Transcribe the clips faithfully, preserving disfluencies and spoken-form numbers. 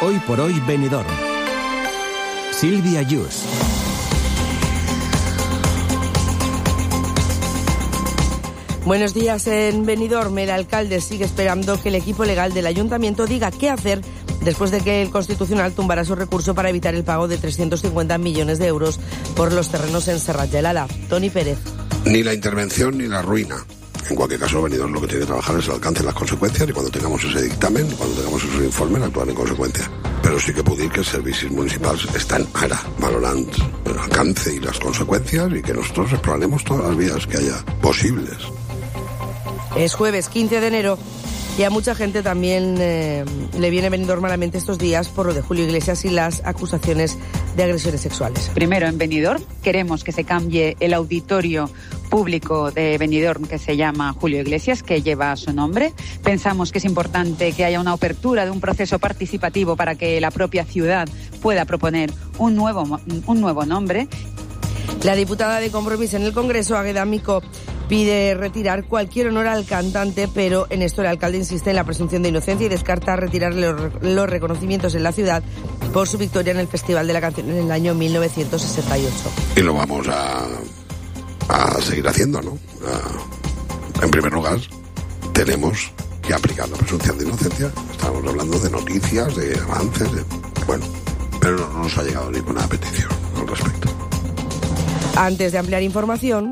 Hoy por hoy Benidorm. Silvia Yus. Buenos días. En Benidorm, el alcalde sigue esperando que el equipo legal del ayuntamiento diga qué hacer después de que el Constitucional tumbara su recurso para evitar el pago de trescientos cincuenta millones de euros por los terrenos en Serrat Gelada. Toni Pérez. Ni la intervención ni la ruina. En cualquier caso, Benidorm lo que tiene que trabajar es el alcance de las consecuencias, y cuando tengamos ese dictamen, cuando tengamos esos informes, actuar en consecuencia. Però sí que puc dir que els servicis municipals estan ara valorant el alcance y las consecuencias, y que nosotros exploraremos todas las vías que haya posibles. Es jueves quince de enero y a mucha gente también eh, le viene Benidorm malamente estos días por lo de Julio Iglesias y las acusaciones de agresiones sexuales. Primero, en Benidorm queremos que se cambie el auditorio público de Benidorm, que se llama Julio Iglesias, que lleva su nombre. Pensamos que es importante que haya una apertura de un proceso participativo para que la propia ciudad pueda proponer un nuevo, un nuevo nombre. La diputada de Compromís en el Congreso, Águeda Micó, pide retirar cualquier honor al cantante, pero en esto el alcalde insiste en la presunción de inocencia y descarta retirar los, los reconocimientos en la ciudad por su victoria en el Festival de la Canción en el año mil novecientos sesenta y ocho. Y lo vamos a, a seguir haciendo, ¿no? A, en primer lugar, tenemos que aplicar la presunción de inocencia. Estamos hablando de noticias, de avances, de, bueno, pero no nos ha llegado ninguna petición al respecto. Antes de ampliar información,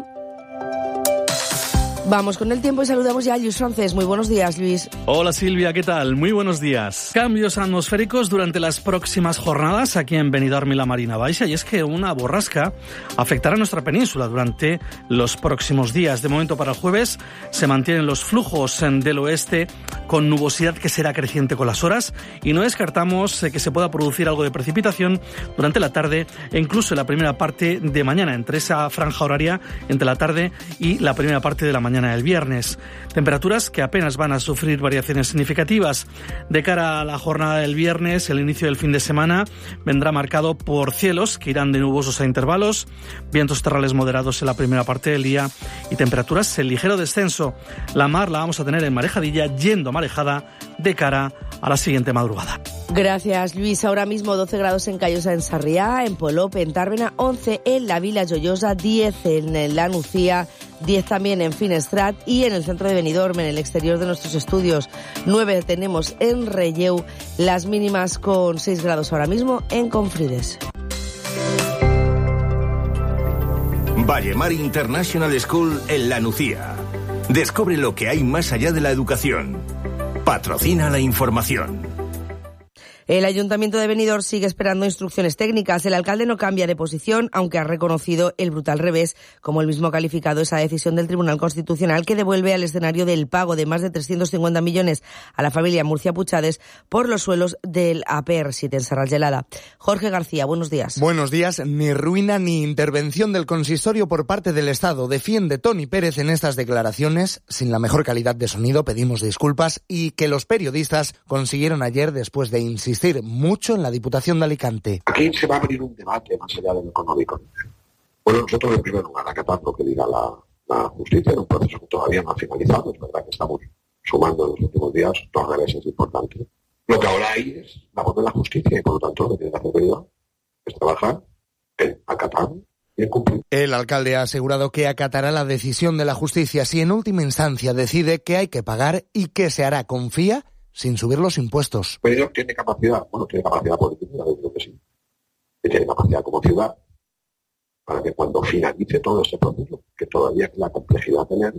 vamos con el tiempo y saludamos ya a Luis Francés. Muy buenos días, Luis. Hola, Silvia, ¿qué tal? Muy buenos días. Cambios atmosféricos durante las próximas jornadas aquí en Benidorm y la Marina Baixa, y es que una borrasca afectará a nuestra península durante los próximos días. De momento, para el jueves se mantienen los flujos del oeste con nubosidad que será creciente con las horas, y no descartamos que se pueda producir algo de precipitación durante la tarde e incluso en la primera parte de mañana, entre esa franja horaria entre la tarde y la primera parte de la mañana el viernes. Temperaturas que apenas van a sufrir variaciones significativas. De cara a la jornada del viernes, el inicio del fin de semana vendrá marcado por cielos que irán de nubosos a intervalos, vientos terrales moderados en la primera parte del día y temperaturas en ligero descenso. La mar la vamos a tener en marejadilla, yendo marejada de cara a la siguiente madrugada. Gracias, Luis. Ahora mismo doce grados en Callosa, en Sarriá, en Polop, en Tàrbena, once en la Vila Joiosa, diez en la Nucía, diez también en Finestrat y en el centro de Benidorm, en el exterior de nuestros estudios. nueve tenemos en Relleu, las mínimas con seis grados ahora mismo en Confrides. Vallemar International School en La Nucía. Descubre lo que hay más allá de la educación. Patrocina la información. El Ayuntamiento de Benidorm sigue esperando instrucciones técnicas. El alcalde no cambia de posición, aunque ha reconocido el brutal revés, como él mismo ha calificado esa decisión del Tribunal Constitucional que devuelve al escenario del pago de más de trescientos cincuenta millones a la familia Murcia Puchades por los suelos del A P R siete en Serrat Gelada. Jorge García, buenos días. Buenos días. Ni ruina ni intervención del consistorio por parte del Estado. Defiende Toni Pérez en estas declaraciones. Sin la mejor calidad de sonido pedimos disculpas, y que los periodistas consiguieron ayer después de insistir mucho en la Diputación de Alicante. Aquí se va a abrir un debate más allá del económico. Bueno, nosotros en primer lugar acatar lo que diga la, la justicia en un proceso que todavía no ha finalizado. Es verdad que estamos sumando en los últimos días dos reveses importantes. Lo que ahora hay es la voz de la justicia, y por lo tanto lo que tiene que hacer Benidorm es trabajar en acatar y en cumplir. El alcalde ha asegurado que acatará la decisión de la justicia si en última instancia decide que hay que pagar, y que se hará, confía, sin subir los impuestos. Benidorm tiene capacidad, bueno, tiene capacidad política, yo creo que sí. Y tiene capacidad como ciudad para que cuando finalice todo ese proceso, que todavía es la complejidad tener,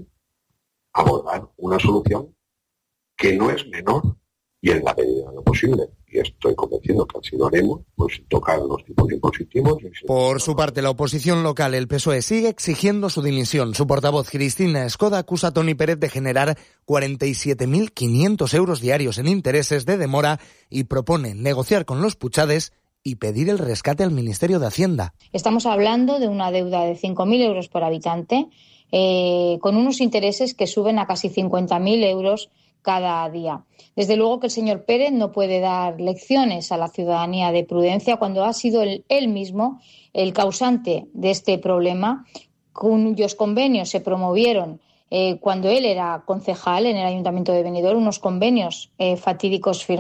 abordar una solución que no es menor y en la medida de lo posible. Y estoy convencido que así lo haremos, pues tocar los tipos impositivos. Y Por su parte, la oposición local, el P S O E, sigue exigiendo su dimisión. Su portavoz, Cristina Escoda, acusa a Toni Pérez de generar cuarenta y siete mil quinientos euros diarios en intereses de demora, y propone negociar con los Puchades y pedir el rescate al Ministerio de Hacienda. Estamos hablando de una deuda de cinco mil euros por habitante, eh, con unos intereses que suben a casi cincuenta mil euros cada día. Desde luego que el señor Pérez no puede dar lecciones a la ciudadanía de prudencia cuando ha sido él, él mismo el causante de este problema, cuyos convenios se promovieron eh, cuando él era concejal en el Ayuntamiento de Benidorm, unos convenios eh, fatídicos firmados